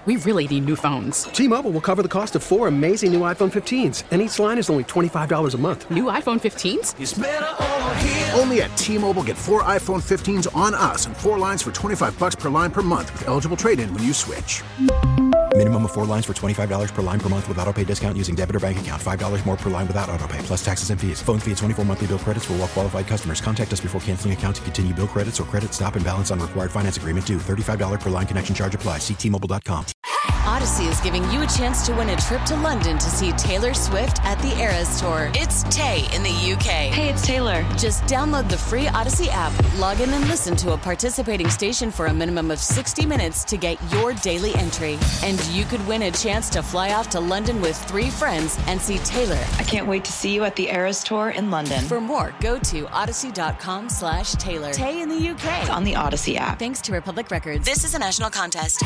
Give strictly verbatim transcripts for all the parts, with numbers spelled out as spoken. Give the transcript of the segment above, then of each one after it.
We really need new phones. T-Mobile will cover the cost of four amazing new iPhone fifteens, and each line is only twenty-five dollars a month. New iPhone fifteens? It's better over here. Only at T-Mobile, get four iPhone fifteens on us and four lines for twenty-five bucks per line per month with eligible trade-in when you switch. Minimum of four lines for twenty-five dollars per line per month with autopay discount using debit or bank account. five dollars more per line without autopay, plus taxes and fees. Phone fee at twenty-four monthly bill credits for well-qualified customers. Contact us before canceling account to continue bill credits or credit stop and balance on required finance agreement due. thirty-five dollars per line connection charge applies. See T Mobile dot com. Odyssey is giving you a chance to win a trip to London to see Taylor Swift at the Eras Tour. It's Tay in the U K. Hey, it's Taylor. Just download the free Odyssey app, log in and listen to a participating station for a minimum of sixty minutes to get your daily entry. And you could win a chance to fly off to London with three friends and see Taylor. I can't wait to see you at the Eras Tour in London. For more, go to odyssey.com slash Taylor. Tay in the U K. It's on the Odyssey app. Thanks to Republic Records. This is a national contest.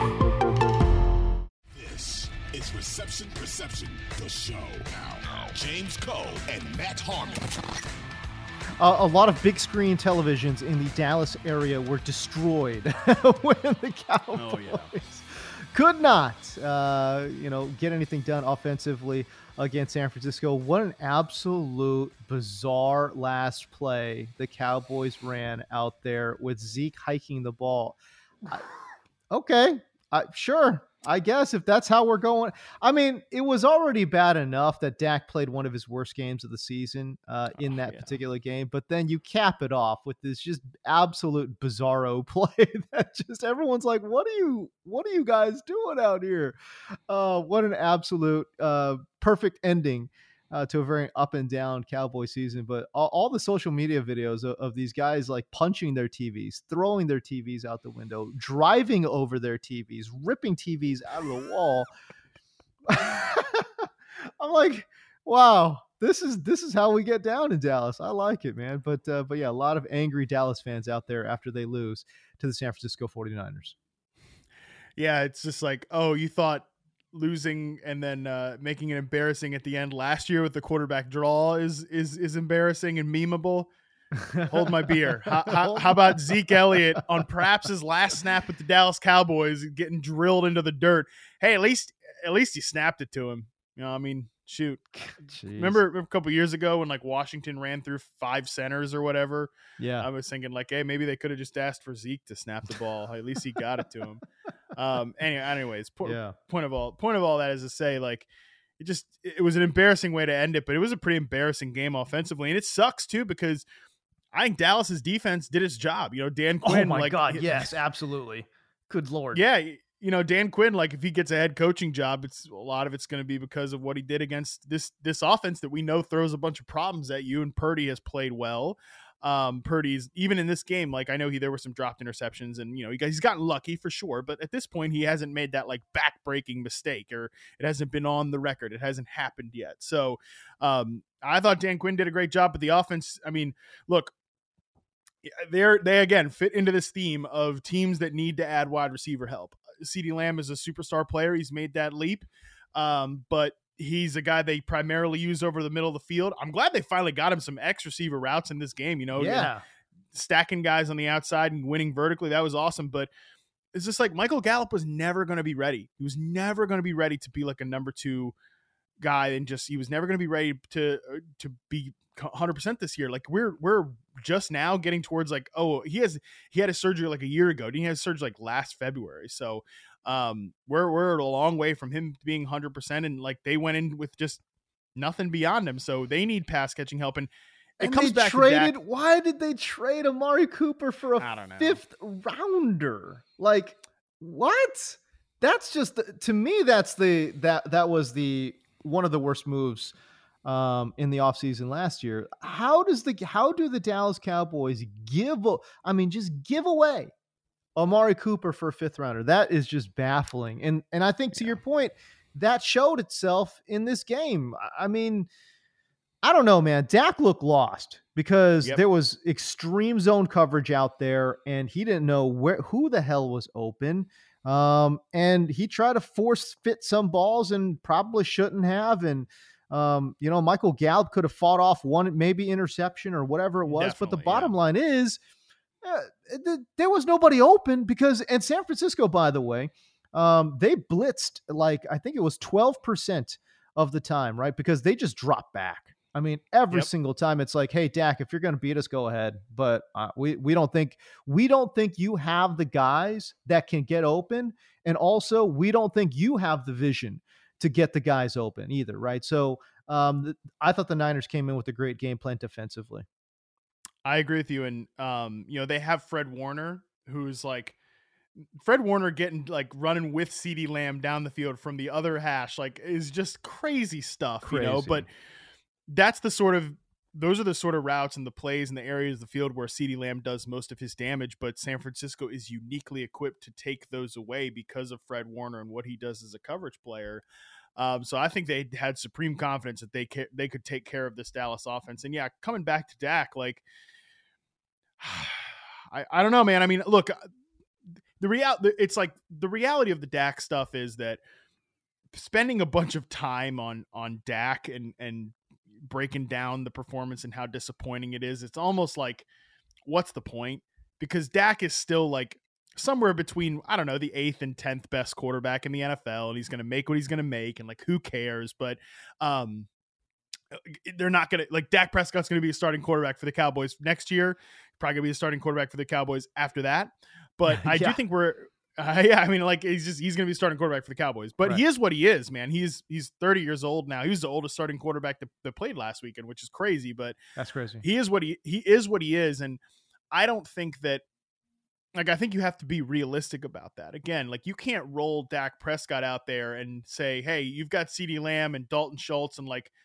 It's Reception Perception, the show. Now, James Cole and Matt Harmon. Uh, a lot of big screen televisions in the Dallas area were destroyed when the Cowboys oh, yeah. could not, uh, you know, get anything done offensively against San Francisco. What an absolute bizarre last play the Cowboys ran out there with Zeke hiking the ball. I, okay, I, sure. I guess if that's how we're going. I mean, it was already bad enough that Dak played one of his worst games of the season uh, in that oh, yeah. particular game. But then you cap it off with this just absolute bizarro play that just everyone's like, what are you, what are you guys doing out here? Uh, what an absolute uh, perfect ending Uh, to a very up and down Cowboy season. But all, all the social media videos of, of these guys like punching their T Vs, throwing their T Vs out the window, driving over their T Vs, ripping T Vs out of the wall. I'm like, wow, this is this is how we get down in Dallas. I like it, man. But uh, but yeah, a lot of angry Dallas fans out there after they lose to the San Francisco forty-niners. Yeah, it's just like, oh, you thought losing and then uh, making it embarrassing at the end last year with the quarterback draw is is is embarrassing and memeable. Hold my beer. How, how, how about Zeke Elliott on perhaps his last snap with the Dallas Cowboys getting drilled into the dirt? Hey, at least at least he snapped it to him. You know, I mean, shoot. Remember, remember a couple years ago when like Washington ran through five centers or whatever? Yeah. I was thinking like, hey, maybe they could have just asked for Zeke to snap the ball. At least he got it to him. Um, anyway, anyways, po- yeah. point of all, point of all that is to say, like, it just, it was an embarrassing way to end it, but it was a pretty embarrassing game offensively. And it sucks too, because I think Dallas's defense did its job. You know, Dan Quinn. Oh my like, God. Yes, absolutely. Good Lord. Yeah. You know, Dan Quinn, like if he gets a head coaching job, it's a lot of it's going to be because of what he did against this, this offense that we know throws a bunch of problems at you. And Purdy has played well. Um, Purdy's even in this game, like I know he, there were some dropped interceptions and, you know, he, he's gotten lucky for sure, but at this point he hasn't made that like back breaking mistake, or it hasn't been on the record. It hasn't happened yet. So, um, I thought Dan Quinn did a great job, but the offense, I mean, look, they're, they again fit into this theme of teams that need to add wide receiver help. CeeDee Lamb is a superstar player. He's made that leap. Um, but he's a guy they primarily use over the middle of the field. I'm glad they finally got him some X receiver routes in this game, you know, yeah. stacking guys on the outside and winning vertically. That was awesome. But it's just like Michael Gallup was never going to be ready. He was never going to be ready to be like a number two guy. And just, he was never going to be ready to, to be one hundred percent this year. Like we're, we're just now getting towards like, oh, he has, he had a surgery like a year ago. He had surgery like last February. So, Um, we're we're a long way from him being one hundred percent, and like they went in with just nothing beyond him, so they need pass catching help. And it and comes they back traded. to Dak. Why did they trade Amari Cooper for a fifth rounder? Like what? That's just to me. That's the that that was the one of the worst moves um, in the offseason last year. How does the how do the Dallas Cowboys give? I mean, just give away Amari Cooper for a fifth rounder? That is just baffling. And and I think to yeah. your point, that showed itself in this game. I mean, I don't know, man. Dak looked lost because yep. there was extreme zone coverage out there and he didn't know where who the hell was open. Um, and he tried to force fit some balls and probably shouldn't have. And um, you know, Michael Gallup could have fought off one maybe interception or whatever it was. Definitely, but the bottom yeah. line is, Uh, there was nobody open because, and San Francisco, by the way, um, they blitzed like, I think it was twelve percent of the time, right? Because they just dropped back. I mean, every Yep. single time it's like, hey, Dak, if you're going to beat us, go ahead. But uh, we we don't think we don't think you have the guys that can get open, and also we don't think you have the vision to get the guys open either, right? So um, th- I thought the Niners came in with a great game plan defensively. I agree with you, and um, you know, they have Fred Warner, who's like Fred Warner getting like running with CeeDee Lamb down the field from the other hash, like is just crazy stuff, Crazy. you know. But that's the sort of those are the sort of routes and the plays and the areas of the field where CeeDee Lamb does most of his damage. But San Francisco is uniquely equipped to take those away because of Fred Warner and what he does as a coverage player. Um, so I think they had supreme confidence that they ca- they could take care of this Dallas offense. And yeah, coming back to Dak, like I I don't know, man. I mean, look, the real it's like the reality of the Dak stuff is that spending a bunch of time on on Dak and and breaking down the performance and how disappointing it is, it's almost like, what's the point? Because Dak is still like somewhere between, I don't know, the eighth and tenth best quarterback in the N F L, and he's going to make what he's going to make, and like, who cares? But um, they're not going to, like, Dak Prescott's going to be a starting quarterback for the Cowboys next year, probably going to be a starting quarterback for the Cowboys after that. But I yeah. do think we're, Uh, yeah, I mean, like he's just he's going to be starting quarterback for the Cowboys, but right. he is what he is, man. He's he's thirty years old now. He was the oldest starting quarterback that, that played last weekend, which is crazy. But that's crazy. He is what he he is what he is, and I don't think that. Like, I think you have to be realistic about that. Again, like you can't roll Dak Prescott out there and say, "Hey, you've got CeeDee Lamb and Dalton Schultz and like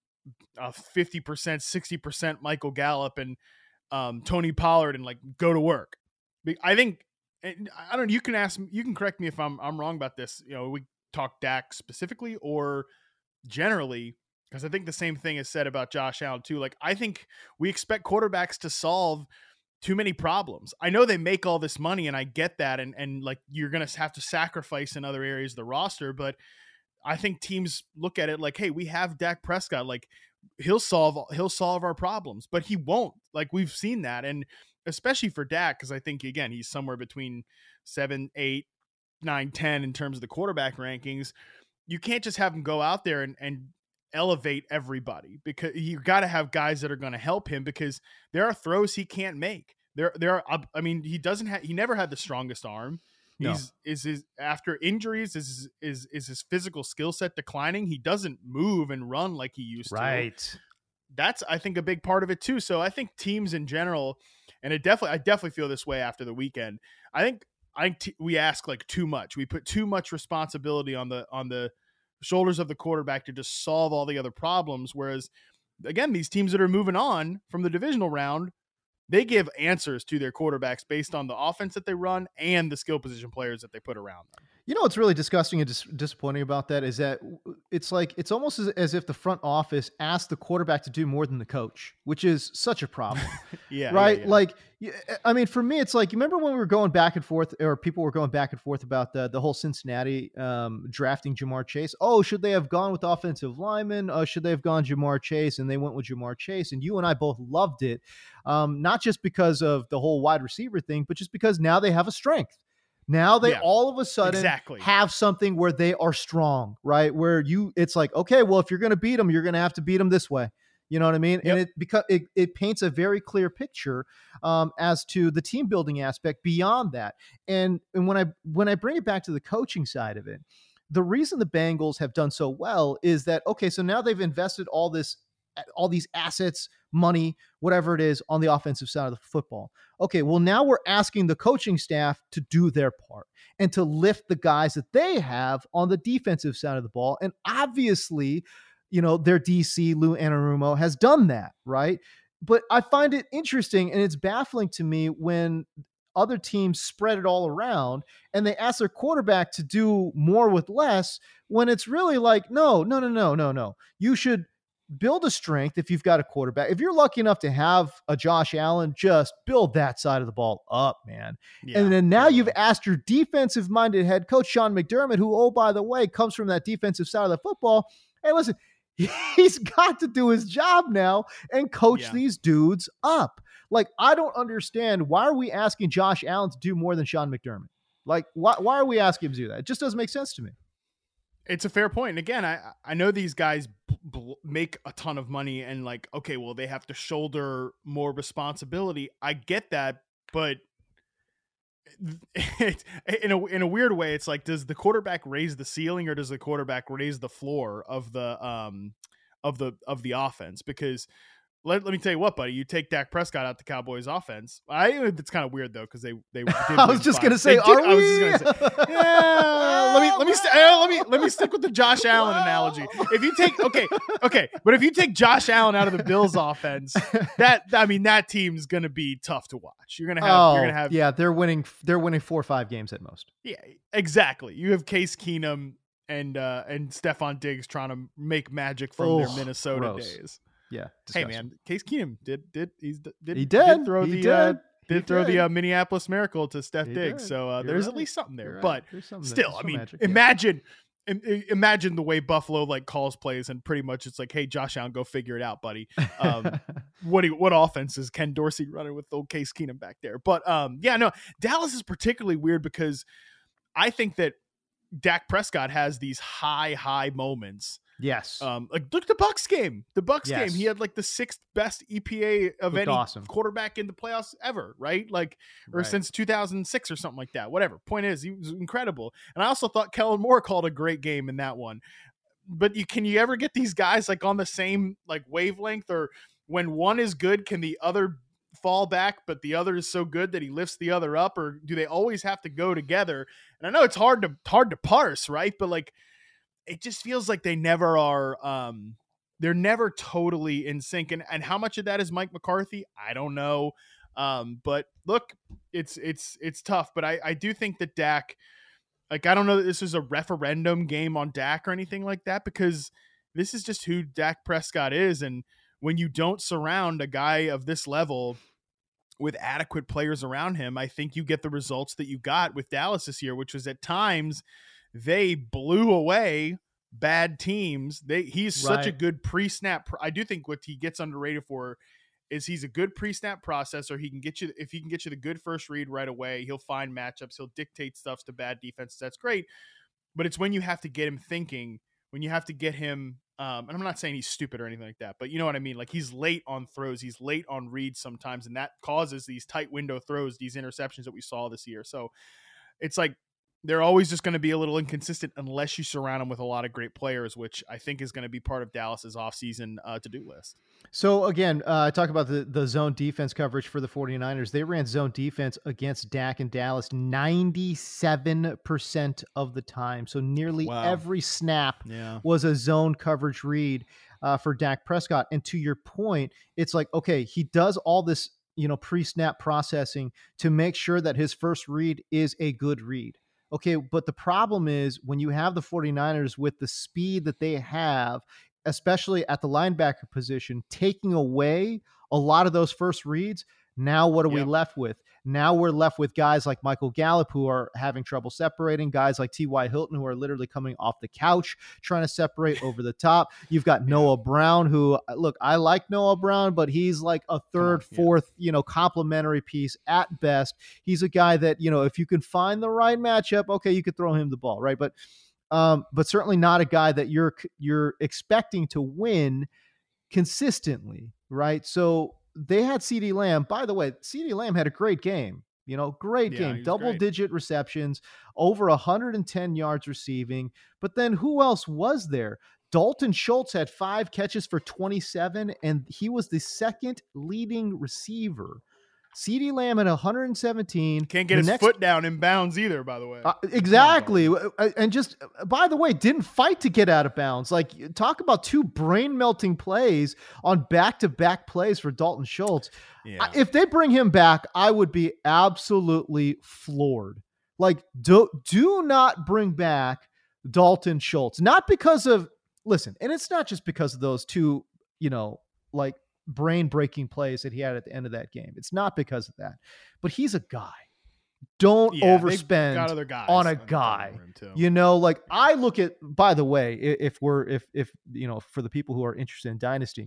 a fifty percent, sixty percent Michael Gallup and um, Tony Pollard and like go to work." I think. And I don't know, you can ask you can correct me if I'm I'm wrong about this. You know, we talk Dak specifically or generally, because I think the same thing is said about Josh Allen too. Like, I think we expect quarterbacks to solve too many problems. I know they make all this money and I get that. And, and like, you're going to have to sacrifice in other areas of the roster. But I think teams look at it like, hey, we have Dak Prescott. Like he'll solve, he'll solve our problems, but he won't. Like we've seen that. And especially for Dak, because I think, again, he's somewhere between seven, eight, nine, ten in terms of the quarterback rankings. You can't just have him go out there and, and elevate everybody, because you got to have guys that are going to help him, because there are throws he can't make. There, there are, I mean, he doesn't have, he never had the strongest arm. No. He's is his after injuries is is is his physical skill set declining. He doesn't move and run like he used right. to. That's, I think, a big part of it too. So I think teams in general, and it definitely, I definitely feel this way after the weekend. I think, I think t- we ask like too much. We put too much responsibility on the on the shoulders of the quarterback to just solve all the other problems. Whereas, again, these teams that are moving on from the divisional round, they give answers to their quarterbacks based on the offense that they run and the skill position players that they put around them. You know what's really disgusting and dis- disappointing about that is that it's like it's almost as, as if the front office asked the quarterback to do more than the coach, which is such a problem. yeah, right. Yeah, yeah. Like, I mean, for me, it's like, you remember when we were going back and forth, or people were going back and forth about the the whole Cincinnati um, drafting Jamar Chase. Oh, should they have gone with offensive linemen? Uh, should they have gone Jamar Chase? And they went with Jamar Chase. And you and I both loved it, um, not just because of the whole wide receiver thing, but just because now they have a strength. Now they yeah, all of a sudden exactly. have something where they are strong, right? Where you, it's like, okay, well, if you're going to beat them, you're going to have to beat them this way. You know what I mean? Yep. And it because it, it paints a very clear picture um, as to the team building aspect beyond that. And and when I when I bring it back to the coaching side of it, the reason the Bengals have done so well is that, okay, so now they've invested all this, all these assets, money, whatever it is, on the offensive side of the football. Okay, well, now we're asking the coaching staff to do their part and to lift the guys that they have on the defensive side of the ball. And obviously, you know, their D C, Lou Anarumo, has done that, right? But I find it interesting, and it's baffling to me when other teams spread it all around and they ask their quarterback to do more with less, when it's really like, no, no, no, no, no, no. You should build a strength if you've got a quarterback. If you're lucky enough to have a Josh Allen, just build that side of the ball up, man. Yeah, and then now yeah. you've asked your defensive-minded head coach, Sean McDermott, who, oh, by the way, comes from that defensive side of the football. Hey, listen, he's got to do his job now and coach yeah. these dudes up. Like, I don't understand. Why are we asking Josh Allen to do more than Sean McDermott? Like, why, why are we asking him to do that? It just doesn't make sense to me. It's a fair point. And again, I, I know these guys b- b- make a ton of money and like, okay, well, they have to shoulder more responsibility. I get that, but it, in a in a weird way, it's like, does the quarterback raise the ceiling or does the quarterback raise the floor of the um of the of the offense? Because let, let me tell you what, buddy, you take Dak Prescott out the Cowboys offense. I it's kind of weird though because they they. Did I was just five. gonna say, did, are I was we? just gonna say, yeah. Let me let me st- uh, let me let me stick with the Josh Allen analogy. If you take okay okay, but if you take Josh Allen out of the Bills offense, that I mean that team's gonna be tough to watch. You're gonna have Oh, you're gonna have yeah, they're winning. They're winning four or five games at most. yeah, exactly. You have Case Keenum and uh, and Stephon Diggs trying to make magic from Oh, their Minnesota gross. days. Yeah. Hey disgusting. man, Case Keenum did did he's did He did. throw He the did. Uh, did He throw did. the uh, Minneapolis Miracle to Steph He Diggs. did. So uh, You're there's right. at least something there. You're right. But There's something there. still, There's I some mean, magic, yeah. imagine im- imagine the way Buffalo like calls plays and pretty much it's like, hey, Josh Allen, go figure it out, buddy. Um, what do you, what offense is Ken Dorsey running with old Case Keenum back there? But um, yeah, no, Dallas is particularly weird because I think that Dak Prescott has these high, high moments. Yes. Um, like look at the Bucks game. The Bucks Yes. game, he had like the sixth best E P A of Looked any awesome. quarterback in the playoffs ever, right? Like, or Right. since two thousand six or something like that. Whatever. Point is, he was incredible. And I also thought Kellen Moore called a great game in that one. But you can you ever get these guys like on the same like wavelength, or when one is good, can the other fall back, but the other is so good that he lifts the other up, or do they always have to go together? And I know it's hard to hard to parse, right? But like, it just feels like they never are. Um, they're never totally in sync. And, and how much of that is Mike McCarthy? I don't know. Um, but look, it's, it's, it's tough, but I, I do think that Dak, like, I don't know that this is a referendum game on Dak or anything like that, because this is just who Dak Prescott is. And when you don't surround a guy of this level with adequate players around him, I think you get the results that you got with Dallas this year, which was at times they blew away bad teams. They he's such a Right. good pre-snap. I do think what he gets underrated for is he's a good pre-snap processor. He can get you, if he can get you the good first read right away, he'll find matchups. He'll dictate stuff to bad defenses. That's great. But it's when you have to get him thinking, when you have to get him, um, and I'm not saying he's stupid or anything like that, but you know what I mean? Like, he's late on throws. He's late on reads sometimes. And that causes these tight window throws, these interceptions that we saw this year. So it's like, they're always just going to be a little inconsistent unless you surround them with a lot of great players, which I think is going to be part of Dallas's offseason uh, to-do list. So again, uh, talk about the, the zone defense coverage for the 49ers. They ran zone defense against Dak and Dallas ninety-seven percent of the time. So nearly Wow. every snap Yeah. was a zone coverage read uh, for Dak Prescott. And to your point, it's like, okay, he does all this, you know, pre-snap processing to make sure that his first read is a good read. Okay, but the problem is when you have the 49ers with the speed that they have, especially at the linebacker position, taking away a lot of those first reads, now what are we Yep. left with? Now we're left with guys like Michael Gallup who are having trouble separating, guys like T Y. Hilton who are literally coming off the couch trying to separate over the top. You've got Noah Brown who, look, I like Noah Brown, but he's like a third, on, yeah. fourth, you know, complementary piece at best. He's a guy that, you know, if you can find the right matchup, okay, you could throw him the ball, right? But um, but certainly not a guy that you're you're expecting to win consistently, right? So they had CeeDee Lamb. By the way, CeeDee Lamb had a great game. You know, great Yeah, game, he was double great. digit receptions, over one hundred ten yards receiving. But then who else was there? Dalton Schultz had five catches for twenty-seven, and he was the second leading receiver. CeeDee Lamb at one hundred seventeen. Can't get The his next- foot down in bounds either, by the way. uh, exactly. Uh, And just, uh, by the way, didn't fight to get out of bounds. Like, talk about two brain melting plays on back to back plays for Dalton Schultz. Yeah. I- If they bring him back, I would be absolutely floored. Like, do, do not bring back Dalton Schultz. Not because of, listen, and it's not just because of those two, you know, like brain breaking plays that he had at the end of that game. It's not because of that, but he's a guy. Don't Yeah, they've overspend got other guys on a on the guy. room, too. You know, like I look at, by the way, i- if we're, if, if, you know, for the people who are interested in Dynasty,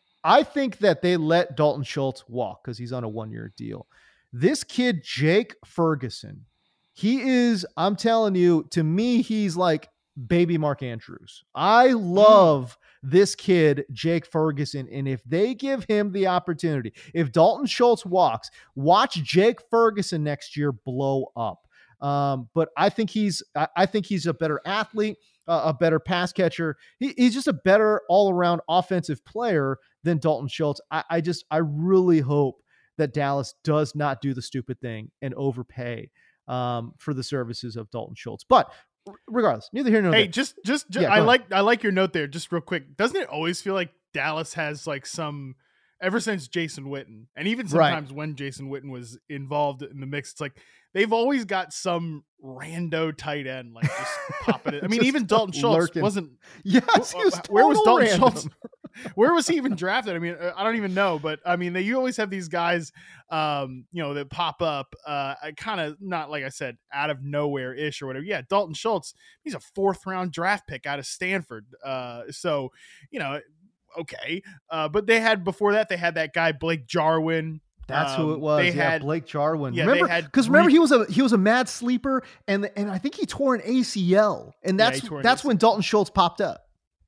I think that they let Dalton Schultz walk because he's on a one year deal. This kid, Jake Ferguson, he is, I'm telling you, to me, he's like baby Mark Andrews. I love mm. this kid, Jake Ferguson. And if they give him the opportunity, if Dalton Schultz walks, watch Jake Ferguson next year blow up. Um, but I think he's, I, I think he's a better athlete, uh, a better pass catcher. He, he's just a better all around offensive player than Dalton Schultz. I, I just, I really hope that Dallas does not do the stupid thing and overpay um, for the services of Dalton Schultz. But regardless, neither here nor there. Hey, just, just, just yeah, I ahead. like, I like your note there. Just real quick, doesn't it always feel like Dallas has like some, ever since Jason Witten, and even sometimes right. when Jason Witten was involved in the mix, it's like they've always got some rando tight end like just popping it. I mean, even Dalton Schultz lurking. wasn't. Yes, he was where was Dalton random. Schultz? Where was he even drafted? I mean, I don't even know, but I mean, they, you always have these guys, um, you know, that pop up, uh, kind of not like I said, out of nowhere ish or whatever. Yeah, Dalton Schultz, he's a fourth round draft pick out of Stanford. Uh, so you know, okay, uh, but they had before that they had that guy Blake Jarwin. That's um, who it was. They yeah, had Blake Jarwin. Yeah, remember, because remember re- he was a he was a mad sleeper, and and I think he tore an A C L, and that's yeah, that's when Dalton Schultz popped up.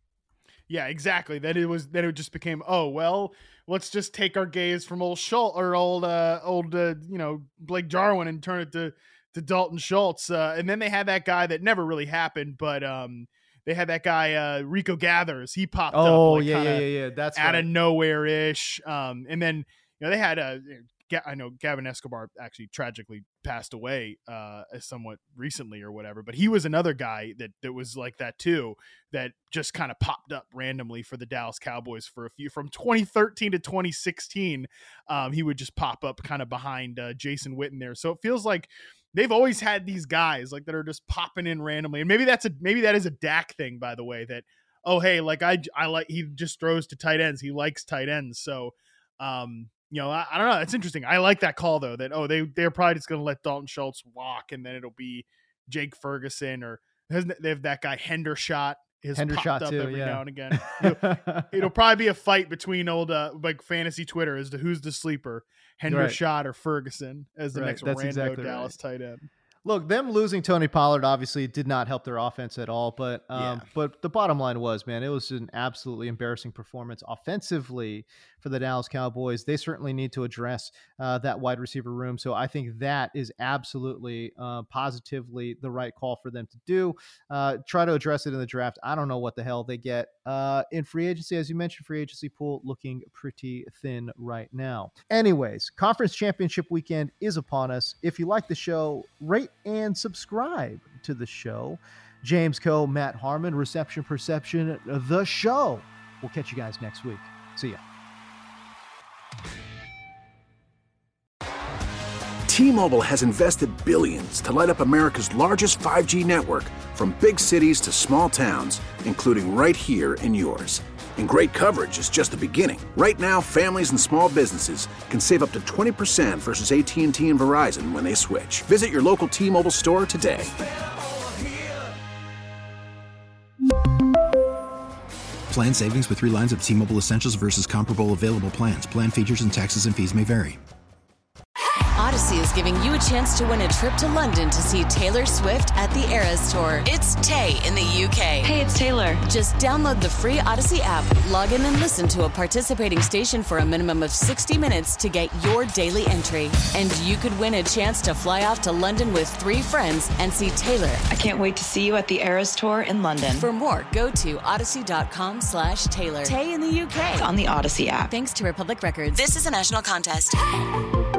Yeah, exactly. Then it was then it just became, oh well, let's just take our gaze from old Schultz or old uh, old uh, you know Blake Jarwin and turn it to to Dalton Schultz. Uh, and then they had that guy that never really happened, but um, they had that guy uh, Rico Gathers. He popped oh, up. Oh like, yeah, yeah, yeah, yeah. That's out right. of nowhere ish. Um, and then you know they had a. I know Gavin Escobar actually tragically passed away uh, somewhat recently or whatever, but he was another guy that, that was like that too, that just kind of popped up randomly for the Dallas Cowboys for a few, from twenty thirteen to twenty sixteen. Um, he would just pop up kind of behind uh, Jason Witten there. So it feels like they've always had these guys like that are just popping in randomly. And maybe that's a, maybe that is a Dak thing, by the way, that, oh, hey, like I, I like, he just throws to tight ends. He likes tight ends. So, um, You know, I, I don't know. It's interesting. I like that call though. That oh, they they're probably just going to let Dalton Schultz walk, and then it'll be Jake Ferguson or they have that guy Hendershot. His Hendershot popped up too, every yeah. now and again. It'll, it'll probably be a fight between old uh, like fantasy Twitter as to who's the sleeper, Hendershot right. or Ferguson as the right. next That's rando exactly Dallas right. tight end. Look, them losing Tony Pollard obviously did not help their offense at all, but um, Yeah. but the bottom line was, man, it was an absolutely embarrassing performance offensively for the Dallas Cowboys. They certainly need to address uh, that wide receiver room, so I think that is absolutely uh, positively the right call for them to do. Uh, try to address it in the draft. I don't know what the hell they get uh, in free agency. As you mentioned, free agency pool looking pretty thin right now. Anyways, conference championship weekend is upon us. If you like the show, rate and subscribe to the show. James Coe, Matt Harmon, Reception Perception, the show. We'll catch you guys next week. See ya. T-Mobile has invested billions to light up America's largest five G network, from big cities to small towns, including right here in yours. And great coverage is just the beginning. Right now, families and small businesses can save up to twenty percent versus A T and T and Verizon when they switch. Visit your local T-Mobile store today. Plan savings with three lines of T-Mobile Essentials versus comparable available plans. Plan features and taxes and fees may vary. Odyssey is giving you a chance to win a trip to London to see Taylor Swift at the Eras Tour. It's Tay in the U K. Hey, it's Taylor. Just download the free Odyssey app, log in and listen to a participating station for a minimum of sixty minutes to get your daily entry. And you could win a chance to fly off to London with three friends and see Taylor. I can't wait to see you at the Eras Tour in London. For more, go to odyssey.com slash Taylor. Tay in the U K. It's on the Odyssey app. Thanks to Republic Records. This is a national contest.